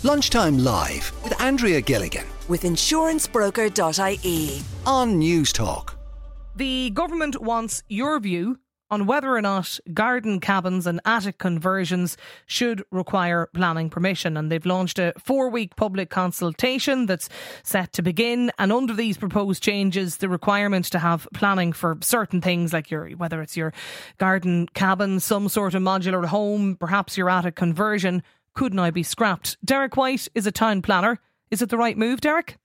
Lunchtime Live with Andrea Gilligan with insurancebroker.ie on News Talk. The government wants your view on whether or not garden cabins and attic conversions should require planning permission. And they've launched a 4-week public consultation that's set to begin. And under these proposed changes, the requirement to have planning for certain things like whether it's your garden cabin, some sort of modular home, perhaps your attic conversion, could now be scrapped. Derek White is a town planner. Is it the right move, Derek?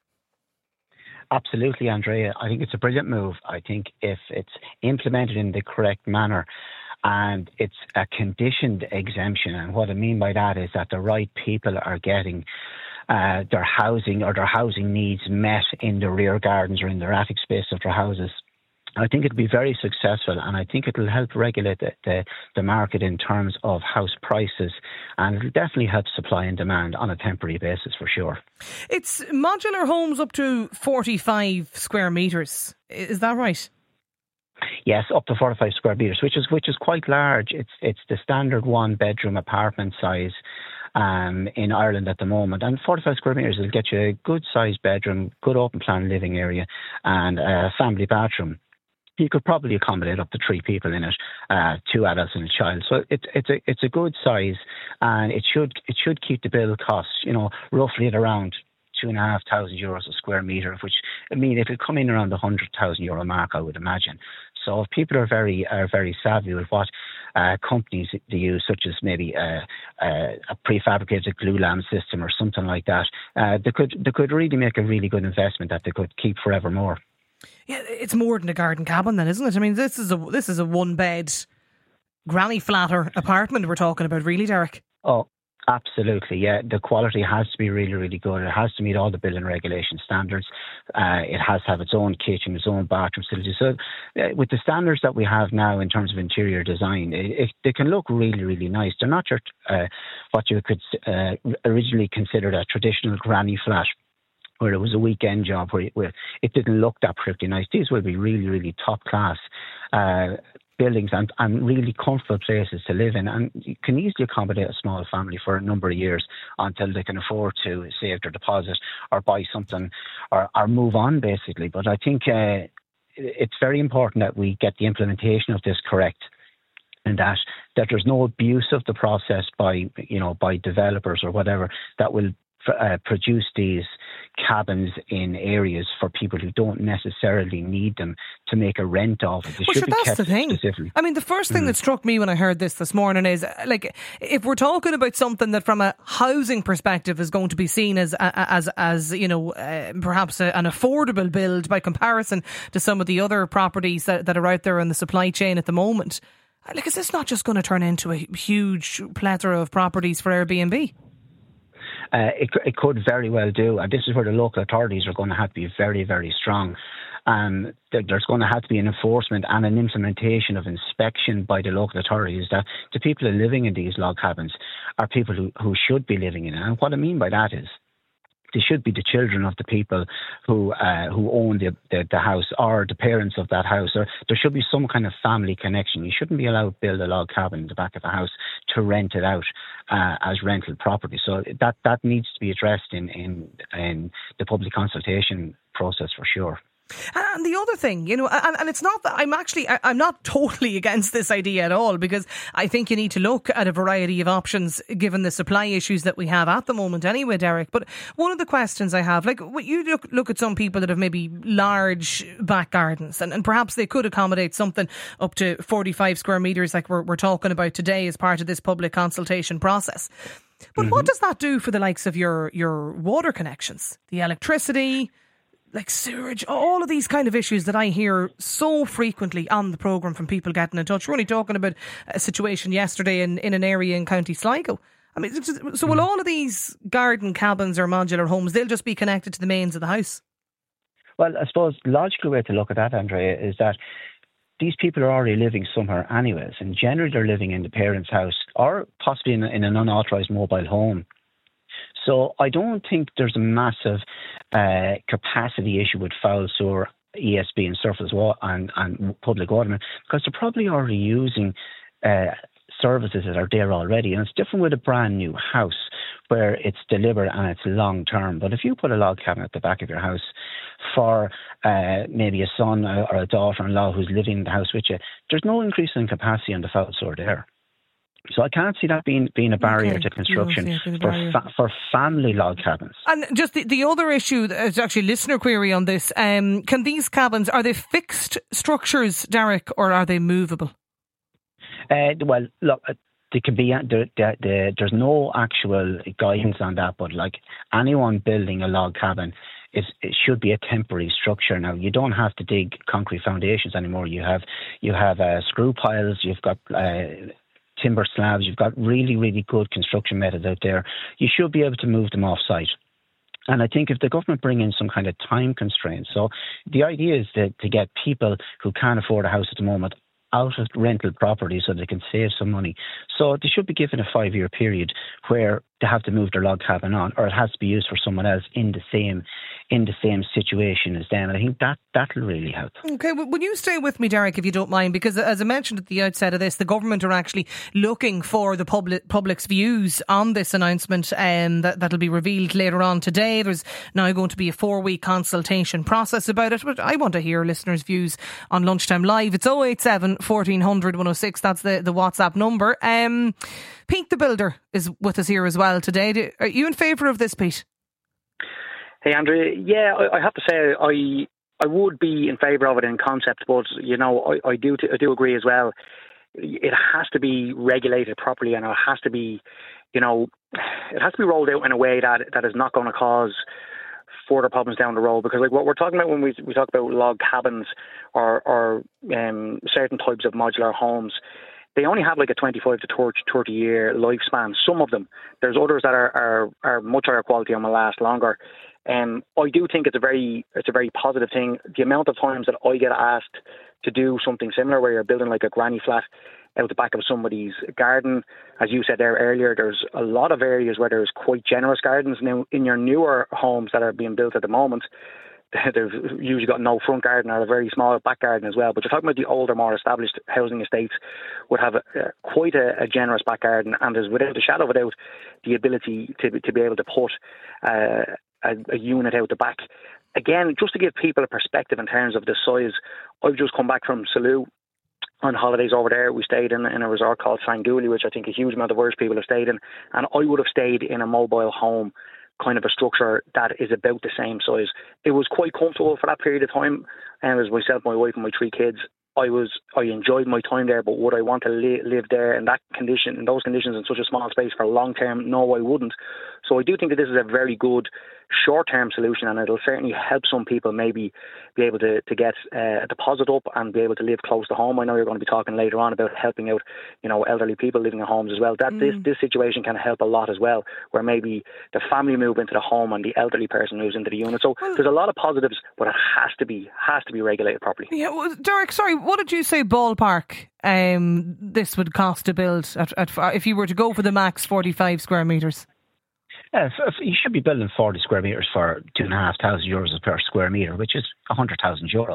Absolutely, Andrea. I think it's a brilliant move. I think if it's implemented in the correct manner and it's a conditioned exemption, and what I mean by that is that the right people are getting their housing needs met in the rear gardens or in their attic space of their houses, I think it'll be very successful, and I think it'll help regulate the market in terms of house prices, and it'll definitely help supply and demand on a temporary basis for sure. It's modular homes up to 45 square metres. Is that right? Yes, up to 45 square metres, which is quite large. It's the standard 1-bedroom apartment size in Ireland at the moment, and 45 square metres will get you a good sized bedroom, good open plan living area, and a family bathroom. You could probably accommodate up to 3 people in it, 2 adults and a child. So it's a good size, and it should keep the build costs, roughly at around €2,500 a square metre, which it'll come in around the €100,000 mark, I would imagine. So if people are very savvy with what companies they use, such as maybe a prefabricated glulam system or something like that, they could really make a really good investment that they could keep forevermore. Yeah, it's more than a garden cabin then, isn't it? I mean, this is a 1-bed granny flatter apartment we're talking about, really, Derek. Oh, absolutely, yeah. The quality has to be really, really good. It has to meet all the building regulation standards. It has to have its own kitchen, its own bathroom facility. So with the standards that we have now in terms of interior design, they can look really, really nice. They're not just what you could originally consider a traditional granny flat, where it was a weekend job where it didn't look that particularly nice. These will be really, really top class buildings and really comfortable places to live in, and you can easily accommodate a small family for a number of years until they can afford to save their deposit or buy something or move on, basically. But I think it's very important that we get the implementation of this correct, and that there's no abuse of the process by developers or whatever that will produce these cabins in areas for people who don't necessarily need them to make a rent of it. That's the thing. I mean, the first thing that struck me when I heard this morning is, like, if we're talking about something that from a housing perspective is going to be seen as perhaps an affordable build by comparison to some of the other properties that are out there in the supply chain at the moment, like, is this not just going to turn into a huge plethora of properties for Airbnb? It could very well do, and this is where the local authorities are going to have to be very, very strong. There's going to have to be an enforcement and an implementation of inspection by the local authorities that the people who are living in these log cabins are people who should be living in it. And what I mean by that is they should be the children of the people who own the house, or the parents of that house, or there should be some kind of family connection. You shouldn't be allowed to build a log cabin in the back of the house to rent it out as rental property. So that needs to be addressed in the public consultation process for sure. And the other thing, and it's not that I'm not totally against this idea at all, because I think you need to look at a variety of options given the supply issues that we have at the moment anyway, Derek. But one of the questions I have, like, you look at some people that have maybe large back gardens and perhaps they could accommodate something up to 45 square metres like we're talking about today as part of this public consultation process. But what does that do for the likes of your water connections, the electricity, like sewerage, all of these kind of issues that I hear so frequently on the programme from people getting in touch? We're only talking about a situation yesterday in an area in County Sligo. I mean, so will all of these garden cabins or modular homes, they'll just be connected to the mains of the house? Well, I suppose the logical way to look at that, Andrea, is that these people are already living somewhere anyways, and generally they're living in the parents' house or possibly in an unauthorised mobile home. So I don't think there's a massive capacity issue with foul sewer, ESB and surface water and public water, because they're probably already using services that are there already. And it's different with a brand new house where it's delivered and it's long term. But if you put a log cabin at the back of your house for maybe a son or a daughter-in-law who's living in the house with you, there's no increase in capacity on the foul floor there. So I can't see that being a barrier to construction for family log cabins. And just the other issue, is actually a listener query on this. Can these cabins, are they fixed structures, Derek, or are they movable? Well, look, they can be. There's no actual guidance on that, but like anyone building a log cabin, it should be a temporary structure. Now, you don't have to dig concrete foundations anymore. You have screw piles. You've got timber slabs. You've got really, really good construction methods out there. You should be able to move them off site. And I think if the government bring in some kind of time constraints, so the idea is to get people who can't afford a house at the moment out of rental property so they can save some money. So they should be given a 5-year period where they have to move their log cabin on, or it has to be used for someone else in the same situation as them. And I think that'll really help. Okay, well, will you stay with me, Derek, if you don't mind? Because as I mentioned at the outset of this, the government are actually looking for the public's views on this announcement that'll be revealed later on today. There's now going to be a 4-week consultation process about it, but I want to hear listeners' views on Lunchtime Live. It's 087 1400 106. That's the WhatsApp number. Pete the Builder is with us here as well today. Are you in favour of this, Pete? Hey, Andrea. Yeah, I have to say I would be in favour of it in concept, but I do agree as well. It has to be regulated properly, and it has to be, it has to be rolled out in a way that is not going to cause further problems down the road. Because like what we're talking about when we talk about log cabins or certain types of modular homes, they only have like a 25 to 30 year lifespan. Some of them. There's others that are much higher quality and will last longer. I do think it's a very positive thing. The amount of times that I get asked to do something similar, where you're building like a granny flat out the back of somebody's garden, as you said there earlier, there's a lot of areas where there's quite generous gardens. Now, in your newer homes that are being built at the moment, they've usually got no front garden or a very small back garden as well. But you're talking about the older, more established housing estates would have quite a generous back garden, and there's without a shadow of a doubt the ability to be able to put a unit out the back. Again, just to give people a perspective in terms of the size, I've just come back from Salou on holidays over there. We stayed in a resort called Sanguli, which I think a huge amount of Irish people have stayed in, and I would have stayed in a mobile home kind of a structure that is about the same size. It was quite comfortable for that period of time, and it was myself, my wife and my 3 kids. I enjoyed my time there, but would I want to live there in those conditions in such a small space for long term? No, I wouldn't. So I do think that this is a very good short-term solution, and it'll certainly help some people maybe be able to get a deposit up and be able to live close to home. I know you're going to be talking later on about helping out, elderly people living in homes as well. This situation can help a lot as well, where maybe the family move into the home and the elderly person moves into the unit. So there's a lot of positives, but it has to be regulated properly. Yeah, well, Derek, sorry, what did you say ballpark this would cost to build if you were to go for the max 45 square metres? You should be building 40 square metres for €2,500 per square metre, which is €100,000.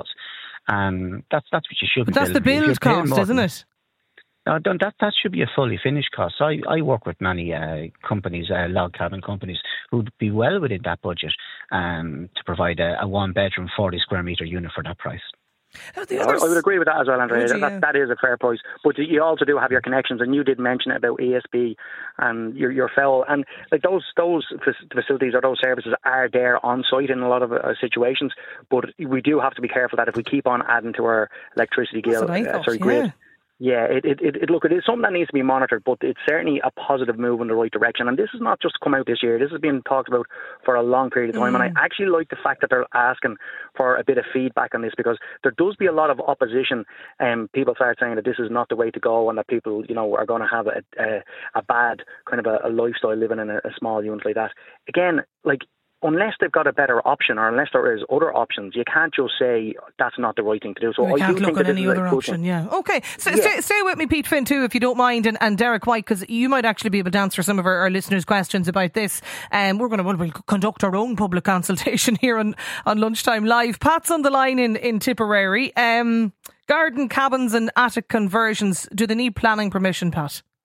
That's what you should be building. But that's the build cost, isn't it? No, that should be a fully finished cost. I work with many companies, log cabin companies, who'd be well within that budget to provide a 1-bedroom 40 square metre unit for that price. I would agree with that as well, Andrea. That is a fair price. But you also do have your connections, and you did mention about ESB and your FEL. And like those facilities or those services are there on site in a lot of situations. But we do have to be careful that if we keep on adding to our electricity grid. Yeah, it is something that needs to be monitored, but it's certainly a positive move in the right direction. And this has not just come out this year. This has been talked about for a long period of time. And I actually like the fact that they're asking for a bit of feedback on this, because there does be a lot of opposition, and people start saying that this is not the way to go, and that people, are going to have a bad kind of a lifestyle living in a small unit like that. Again, unless they've got a better option, or unless there is other options, you can't just say that's not the right thing to do. So I can't look at any other option. Yeah. Okay. So stay with me, Pete Finn, too, if you don't mind, and Derek White, because you might actually be able to answer some of our listeners' questions about this. We'll conduct our own public consultation here on Lunchtime Live. Pat's on the line in Tipperary. Garden cabins and attic conversions, do they need planning permission, Pat?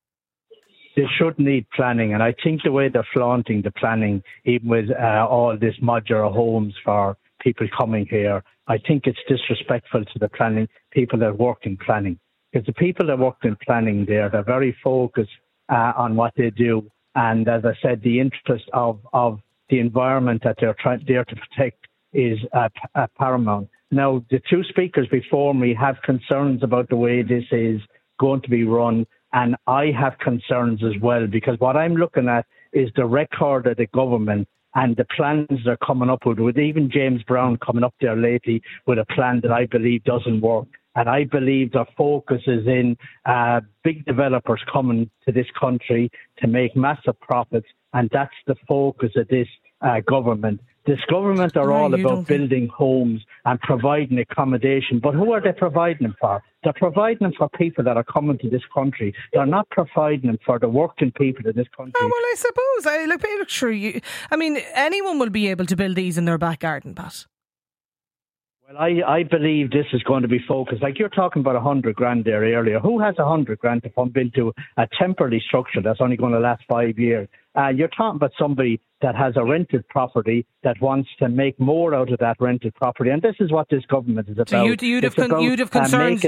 they should need planning. And I think the way they're flaunting the planning, even with all this modular homes for people coming here, I think it's disrespectful to the planning people that work in planning. Because the people that work in planning there, they're very focused on what they do. And as I said, the interest of the environment that they're there to protect is paramount. Now, the two speakers before me have concerns about the way this is going to be run. And I have concerns as well, because what I'm looking at is the record of the government and the plans they're coming up with even James Brown coming up there lately with a plan that I believe doesn't work. And I believe their focus is in big developers coming to this country to make massive profits. And that's the focus of this government. This government are all about building homes and providing accommodation. But who are they providing them for? They're providing them for people that are coming to this country. They're not providing them for the working people in this country. Oh, well, I suppose. Anyone will be able to build these in their back garden, Pat. Well, I believe this is going to be focused. Like you're talking about 100 grand there earlier. Who has 100 grand to pump into a temporary structure that's only going to last 5 years? You're talking about somebody that has a rented property that wants to make more out of that rented property, and this is what this government is about. So you'd have concerns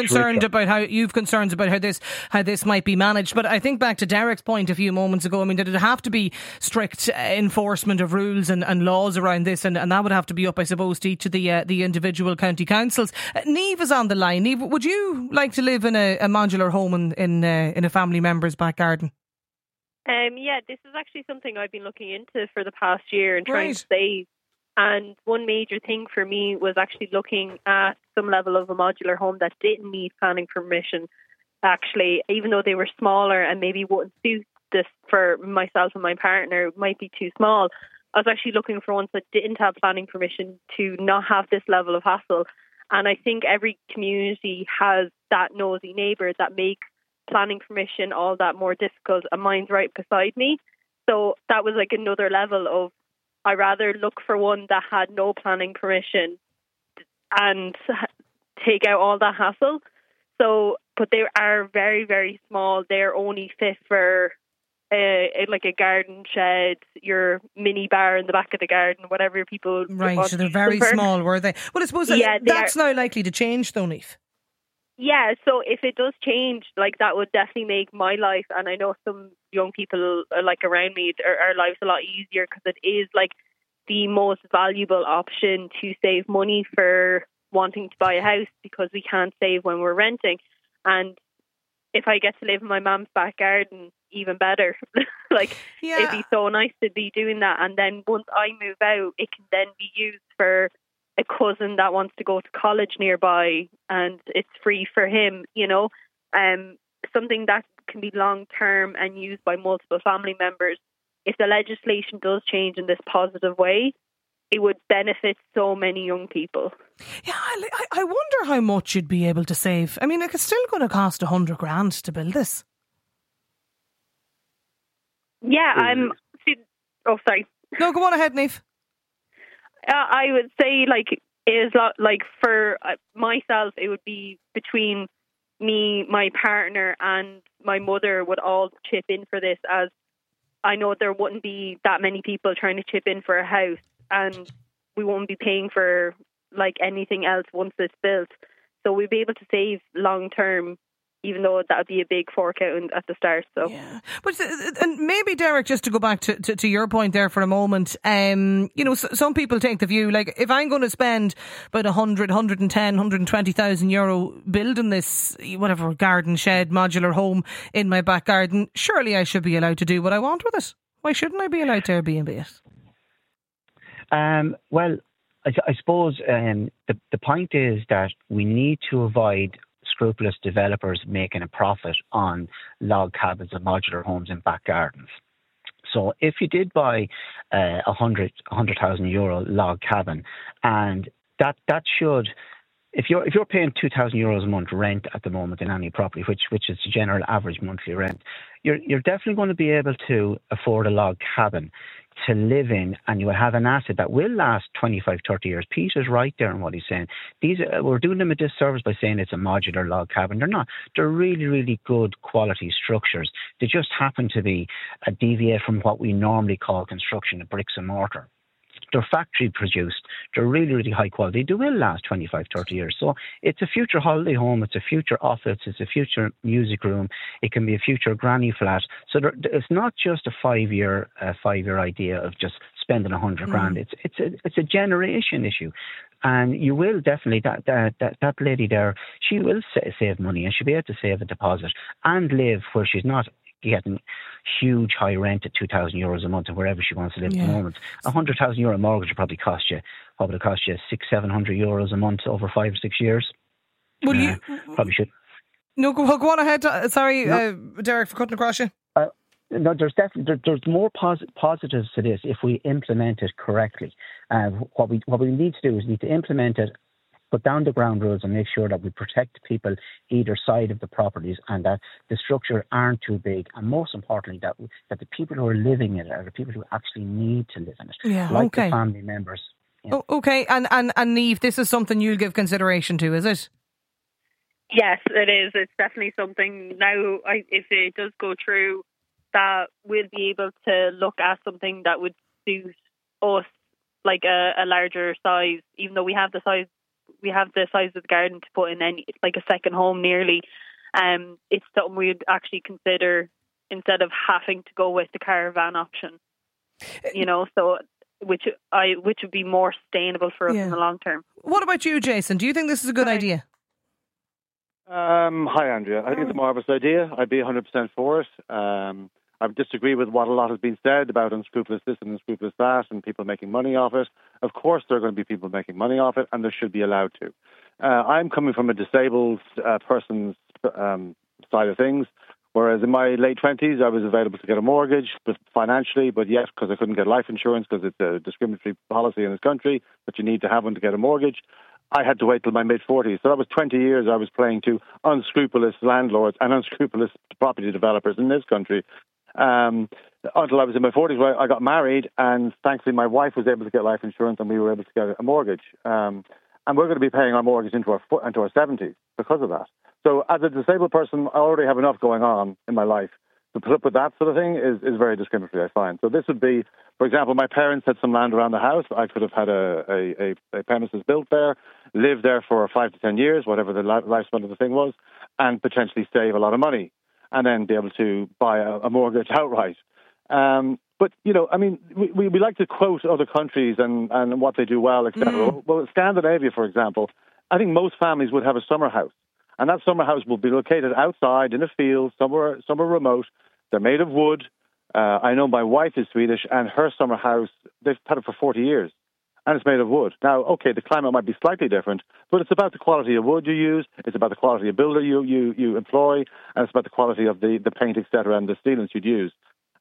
about how this might be managed. But I think back to Derek's point a few moments ago. I mean, did it have to be strict enforcement of rules and laws around this, and that would have to be up, I suppose, to each of the individual county councils. Niamh is on the line. Niamh, would you like to live in a modular home in a family member's back garden? Yeah, this is actually something I've been looking into for the past year and trying to save. And one major thing for me was actually looking at some level of a modular home that didn't need planning permission. Actually, even though they were smaller and maybe wouldn't suit this for myself and my partner, might be too small. I was actually looking for ones that didn't have planning permission to not have this level of hassle. And I think every community has that nosy neighbour that makes planning permission all that more difficult, and mine's right beside me. So that was like another level of, I rather look for one that had no planning permission and take out all that hassle. So, but they are very, very small. They're only fit for like a garden shed, your mini bar in the back of the garden, whatever people right, want so they're to very prefer. small, were they? Well, I suppose that's now likely to change, though, Niamh. Yeah, so if it does change, like that would definitely make my life, and I know some young people like around me, our lives a lot easier, because it is like the most valuable option to save money for wanting to buy a house, because we can't save when we're renting. And if I get to live in my mum's back garden, even better. It'd be so nice to be doing that. And then once I move out, it can then be used for a cousin that wants to go to college nearby, and it's free for him, something that can be long term and used by multiple family members. If the legislation does change in this positive way, it would benefit so many young people. Yeah, I wonder how much you'd be able to save. I mean, it's still going to cost 100 grand to build this. Yeah, sorry. No, go on ahead, Niamh. I would say, for myself, it would be between me, my partner, and my mother would all chip in for this, as I know there wouldn't be that many people trying to chip in for a house, and we won't be paying for anything else once it's built. So we'd be able to save long term, even though that would be a big fork out at the start. So. Yeah. But and maybe, Derek, just to go back to your point there for a moment, some people take the view, if I'm going to spend about 100, 110, 120,000 euro building this, whatever, garden shed, modular home in my back garden, surely I should be allowed to do what I want with it. Why shouldn't I be allowed to Airbnb it? Well, I suppose the point is that we need to avoid scrupulous developers making a profit on log cabins and modular homes in back gardens. So if you did buy a 100,000 euro log cabin, and that should, if you're paying 2,000 euros a month rent at the moment in any property, which is the general average monthly rent, you're definitely going to be able to afford a log cabin. to live in, and you will have an asset that will last 25, 30 years. Pete is right there in what he's saying. We're doing them a disservice by saying it's a modular log cabin. They're not. They're really, really good quality structures. They just happen to be a deviate from what we normally call construction of bricks and mortar. They're factory produced. They're really, really high quality. They will last 25, 30 years. So it's a future holiday home. It's a future office. It's a future music room. It can be a future granny flat. So it's not just a 5-year idea of just spending 100 grand. It's a generation issue. And you will definitely, that lady there, she will save money, and she'll be able to save a deposit and live where she's not getting huge high rent at €2,000 a month or wherever she wants to live at the moment. €100,000 mortgage will probably cost you €600-700 a month over 5 or 6 years. Well, you probably should. No, go on ahead. Sorry, Derek, for cutting across you. No, there's more positives to this if we implement it correctly. What we need to do is implement it, put down the ground rules, and make sure that we protect people either side of the properties, and that the structure aren't too big, and most importantly that the people who are living in it are the people who actually need to live in it, the family members. Yeah. Oh, okay, and Niamh, this is something you'll give consideration to, is it? Yes, it is. It's definitely something now. If it does go through, that we'll be able to look at something that would suit us, like a larger size, even though we have the size of the garden to put in like a second home nearly. It's something we'd actually consider instead of having to go with the caravan option. So which would be more sustainable for us in the long term. What about you, Jason? Do you think this is a good idea? Hi, Andrea. I think it's a marvellous idea. I'd be 100% for it. I disagree with what a lot has been said about unscrupulous this and unscrupulous that and people making money off it. Of course there are going to be people making money off it, and there should be allowed to. I'm coming from a disabled person's side of things, whereas in my late 20s I was available to get a mortgage financially, but yet because I couldn't get life insurance because it's a discriminatory policy in this country that you need to have one to get a mortgage, I had to wait till my mid-40s. So that was 20 years I was playing to unscrupulous landlords and unscrupulous property developers in this country. Until I was in my 40s, where I got married, and thankfully my wife was able to get life insurance and we were able to get a mortgage. And we're going to be paying our mortgage into our 70s because of that. So as a disabled person, I already have enough going on in my life. To put up with that sort of thing is very discriminatory, I find. So this would be, for example, my parents had some land around the house. I could have had a premises built there, lived there for 5 to 10 years, whatever the lifespan of the thing was, and potentially save a lot of money, and then be able to buy a mortgage outright. But, we like to quote other countries and what they do well, etc. Well, Scandinavia, for example, I think most families would have a summer house. And that summer house will be located outside in a field, somewhere remote. They're made of wood. I know my wife is Swedish, and her summer house, they've had it for 40 years. And it's made of wood. Now, okay, the climate might be slightly different, but it's about the quality of wood you use, it's about the quality of builder you employ, and it's about the quality of the paint, etc., and the sealants you'd use.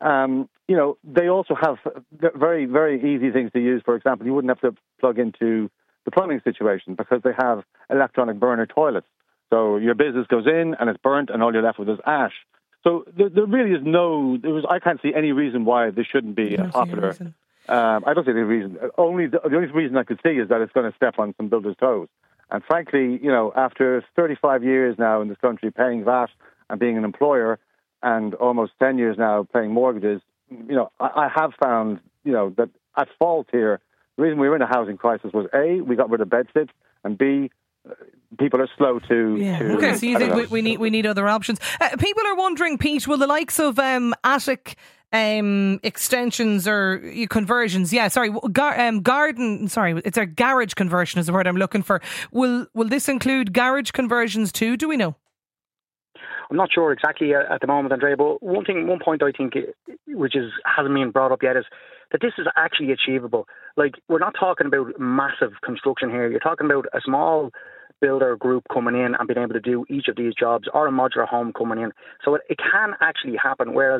They also have very, very easy things to use. For example, you wouldn't have to plug into the plumbing situation because they have electronic burner toilets. So your business goes in and it's burnt, and all you're left with is ash. So there really is I can't see any reason why this shouldn't be popular. I don't see any reason. The only reason I could see is that it's going to step on some builders' toes. And frankly, after 35 years now in this country paying VAT and being an employer, and almost 10 years now paying mortgages, I have found, that at fault here, the reason we were in a housing crisis was A, we got rid of bedsit, and B, people are slow to. Okay, so you think we need other options? People are wondering, Pete, will the likes of attic extensions or conversions? Yeah, sorry, garden. Sorry, it's a garage conversion is the word I'm looking for. Will this include garage conversions too? Do we know? I'm not sure exactly at the moment, Andrea, but one point I think which hasn't been brought up yet is that this is actually achievable. Like, we're not talking about massive construction here. You're talking about a small builder group coming in and being able to do each of these jobs, or a modular home coming in. So it can actually happen, whereas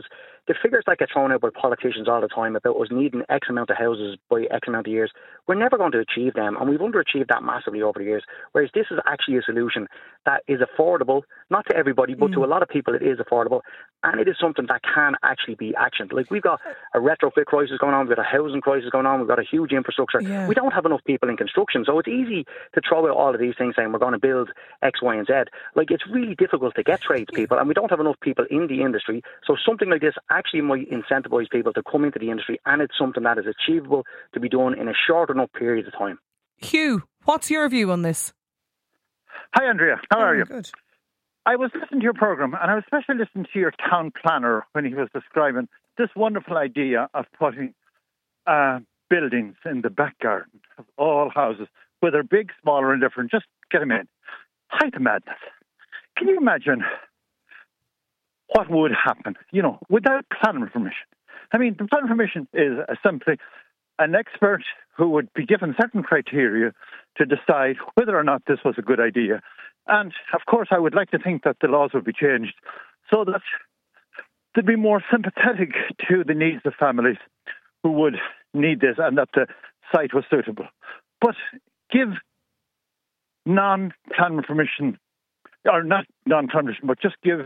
the figures that get thrown out by politicians all the time about us needing X amount of houses by X amount of years, we're never going to achieve them, and we've underachieved that massively over the years. Whereas this is actually a solution that is affordable, not to everybody, but to a lot of people it is affordable, and it is something that can actually be actioned. Like, we've got a retrofit crisis going on, we've got a housing crisis going on, we've got a huge infrastructure. Yeah. We don't have enough people in construction, so it's easy to throw out all of these things saying we're going to build X, Y and Z. Like, it's really difficult to get tradespeople, and we don't have enough people in the industry, so something like this actually might incentivise people to come into the industry, and it's something that is achievable to be done in a short enough period of time. Hugh, what's your view on this? Hi Andrea, how are you? Good. I was listening to your programme, and I was especially listening to your town planner when he was describing this wonderful idea of putting buildings in the back garden of all houses, whether big, small or indifferent, just get them in. Height of madness. Can you imagine what would happen, without planning permission? I mean, the planning permission is simply an expert who would be given certain criteria to decide whether or not this was a good idea. And, of course, I would like to think that the laws would be changed so that they'd be more sympathetic to the needs of families who would need this, and that the site was suitable. But give non-planning permission, or not non-planning permission, but just give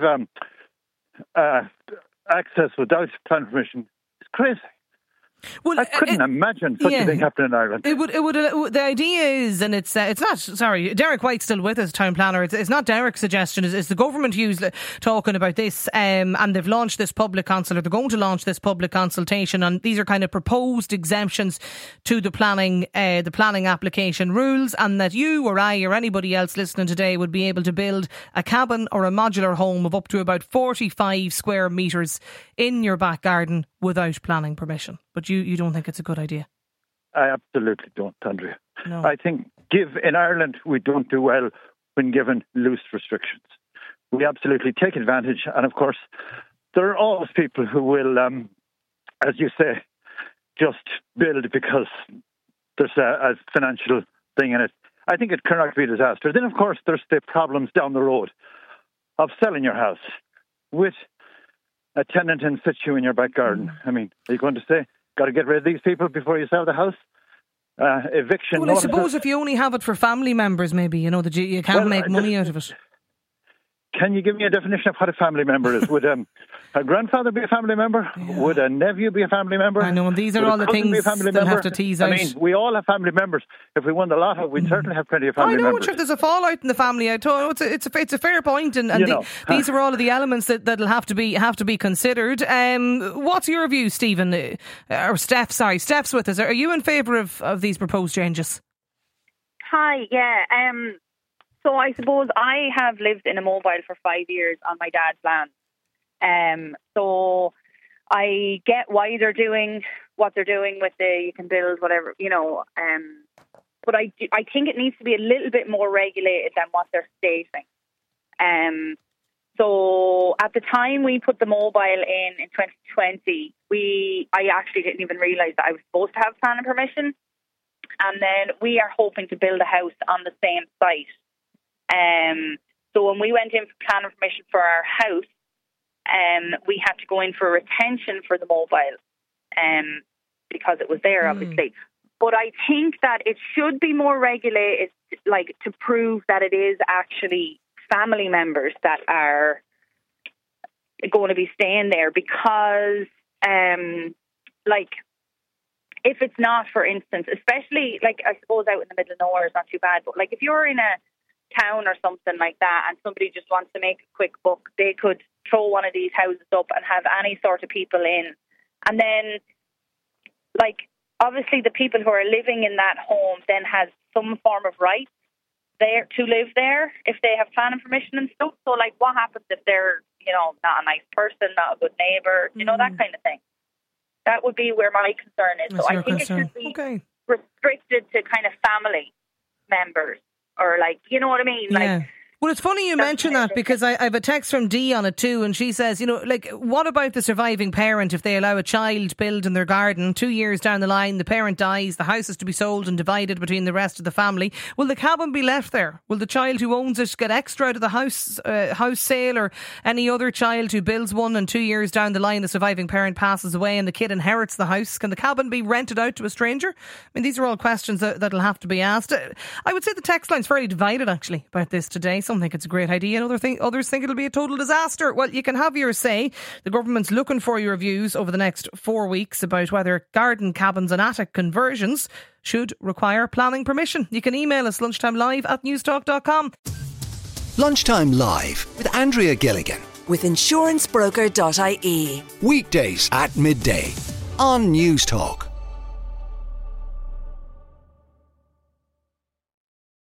access without planning permission. It's crazy. Well, I couldn't imagine such a thing happening in Ireland. The idea is, and it's not. Sorry, Derek White's still with us, town planner. It's not Derek's suggestion. It's the government who's talking about this, and they've launched this public consult, or they're going to launch this public consultation, and these are kind of proposed exemptions to the planning application rules, and that you or I or anybody else listening today would be able to build a cabin or a modular home of up to about 45 square metres in your back garden without planning permission. But you don't think it's a good idea? I absolutely don't, Andrea. No. I think in Ireland we don't do well when given loose restrictions. We absolutely take advantage, and of course there are always people who will, as you say, just build because there's a financial thing in it. I think it cannot be a disaster. Then of course there's the problems down the road of selling your house with a tenant in situ in your back garden. I mean, are you going to say, got to get rid of these people before you sell the house? Eviction. Well, I suppose if you only have it for family members, maybe, that you can't make money out of it. Can you give me a definition of what a family member is? Would a grandfather be a family member? Yeah. Would a nephew be a family member? I know, and these are all the things they'll have to tease out. I mean, we all have family members. If we won the lotto, we'd certainly have plenty of family members. I know, there's a fallout in the family. I told it's a fair point, and these are all of the elements that'll have to be considered. What's your view, Stephen? Or Steph? Sorry, Steph's with us. Are you in favour of these proposed changes? Hi, yeah. So I suppose I have lived in a mobile for 5 years on my dad's land. So I get why they're doing what they're doing with you can build whatever, but I think it needs to be a little bit more regulated than what they're stating. So at the time we put the mobile in 2020, I actually didn't even realise that I was supposed to have planning permission. And then we are hoping to build a house on the same site. So when we went in for planning permission for our house, we had to go in for retention for the mobile, because it was there, obviously. But I think that it should be more regulated, like to prove that it is actually family members that are going to be staying there, because, if it's not, for instance, especially, I suppose out in the middle of nowhere is not too bad, but, if you're in a town or something like that and somebody just wants to make a quick buck, they could throw one of these houses up and have any sort of people in. And then, obviously the people who are living in that home then has some form of right there to live there if they have planning permission and stuff. So, what happens if they're, not a nice person, not a good neighbour, that kind of thing? That would be where my concern is. That's so I think concern. It should be restricted to kind of family members. Or you know what I mean? Yeah. Well, it's funny you mention that, because I have a text from Dee on it too, and she says, what about the surviving parent if they allow a child to build in their garden? 2 years down the line, the parent dies, the house is to be sold and divided between the rest of the family. Will the cabin be left there? Will the child who owns it get extra out of the house sale, or any other child who builds one and 2 years down the line the surviving parent passes away and the kid inherits the house? Can the cabin be rented out to a stranger? I mean, these are all questions that'll have to be asked. I would say the text line's fairly divided actually about this today. Some think it's a great idea and others think it'll be a total disaster. Well, you can have your say. The government's looking for your views over the next 4 weeks about whether garden cabins and attic conversions should require planning permission. You can email us lunchtimelive@newstalk.com. Lunchtime Live with Andrea Gilligan. With insurancebroker.ie. Weekdays at midday on Newstalk.